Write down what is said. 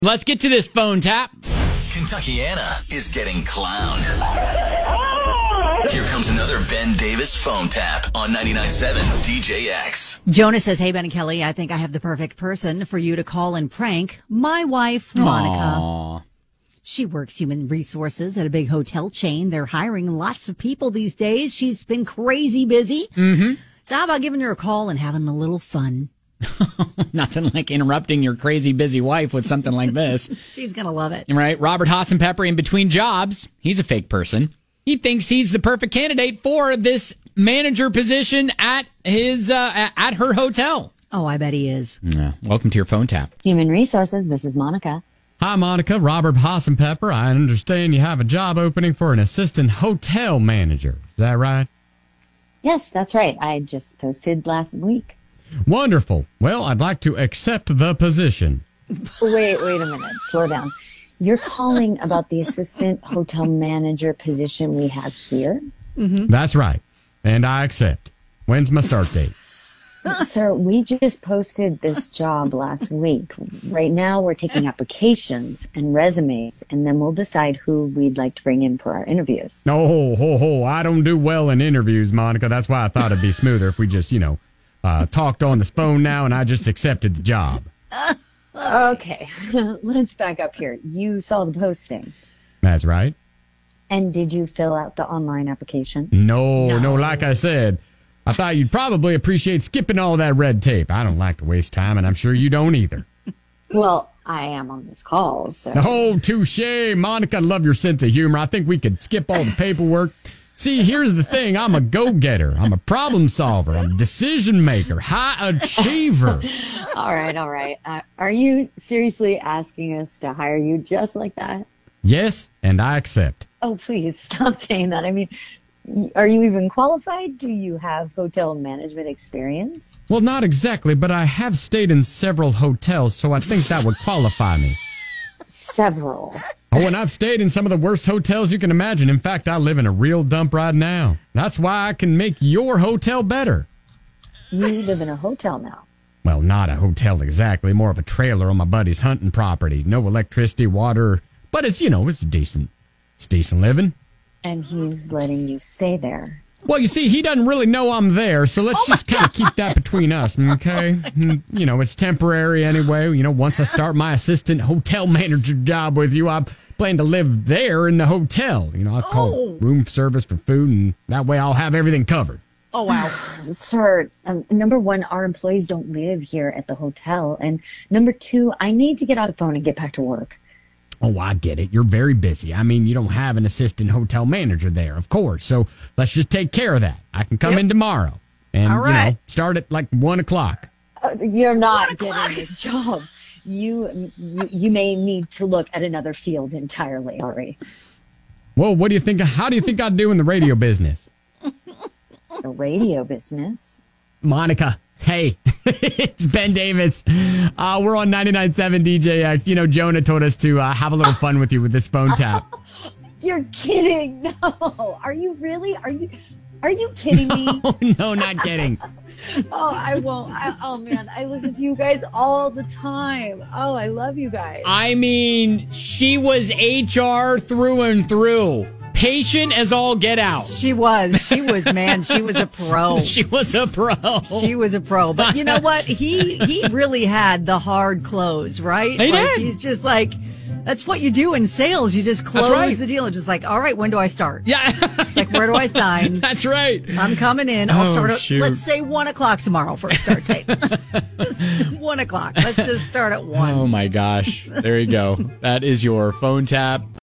Let's get to this phone tap. Kentuckiana is getting clowned. Here comes another Ben Davis phone tap on 99.7 DJX. Jonah says, hey, Ben and Kelly, I think I have the perfect person for you to call and prank my wife, Monica. Aww. She works human resources at a big hotel chain. They're hiring lots of people these days. She's been crazy busy. Mm-hmm. So how about giving her a call and having a little fun? Nothing like interrupting your crazy busy wife with something like this. She's going to love it. Right? Robert Hassenpepper, in between jobs, he's a fake person. He thinks he's the perfect candidate for this manager position at his at her hotel. Oh, I bet he is. Yeah. Welcome to your phone tap. Human Resources, this is Monica. Hi, Monica. Robert Hassenpepper. I understand you have a job opening for an assistant hotel manager. Is that right? Yes, that's right. I just posted last week. Wonderful. Well, I'd like to accept the position. Wait a minute. Slow down. You're calling about the assistant hotel manager position we have here? Mm-hmm. That's right. And I accept. When's my start date? Sir, we just posted this job last week. Right now, we're taking applications and resumes, and then we'll decide who we'd like to bring in for our interviews. Oh, I don't do well in interviews, Monica. That's why I thought it'd be smoother if we just, talked on the phone now and I just accepted the job. Okay, let's back up here. You saw the posting. That's right. And did you fill out the online application? No, like I said, I thought you'd probably appreciate skipping all that red tape. I don't like to waste time, and I'm sure you don't either. Well, I am on this call, so... Oh, touche. Monica, I love your sense of humor. I think we could skip all the paperwork. See, here's the thing. I'm a go-getter. I'm a problem solver. I'm a decision maker. High achiever. All right. Are you seriously asking us to hire you just like that? Yes, and I accept. Oh, please stop saying that. I mean, are you even qualified? Do you have hotel management experience? Well, not exactly, but I have stayed in several hotels, so I think that would qualify me. Several? Oh, and I've stayed in some of the worst hotels you can imagine. In fact, I live in a real dump right now. That's why I can make your hotel better. You live in a hotel now? Well, not a hotel exactly, more of a trailer on my buddy's hunting property. No electricity, water, but it's decent. It's decent living. And he's letting you stay there. Well, you see, he doesn't really know I'm there, so let's just kind of keep that between us, okay? It's temporary anyway. Once I start my assistant hotel manager job with you, I plan to live there in the hotel. I'll call room service for food, and that way I'll have everything covered. Oh, wow. Sir, number one, our employees don't live here at the hotel. And number two, I need to get off the phone and get back to work. Oh, I get it. You're very busy. I mean, you don't have an assistant hotel manager there, of course. So let's just take care of that. I can come in tomorrow and, all right. Start at like 1 o'clock. You're not getting this job. You may need to look at another field entirely, Ari. Well, what do you think? How do you think I'd do in the radio business? The radio business? Monica. Hey, it's Ben Davis. We're on 99.7 DJX. Jonah told us to have a little fun with you with this phone tap. You're kidding. No. Are you really? Are you kidding me? No, not kidding. Oh, I won't. Oh, man. I listen to you guys all the time. Oh, I love you guys. I mean, she was HR through and through. Patient as all get out. She was, man. She was a pro. She was a pro. She was a pro. But you know what? He really had the hard close, right? He did. He's just like, that's what you do in sales. You just close the deal. It's just like, all right, when do I start? Yeah. Like, where do I sign? That's right. I'm coming in. I'll start at, shoot. let's say 1 o'clock tomorrow for a start date. 1 o'clock. Let's just start at 1. Oh, my gosh. There you go. That is your phone tap.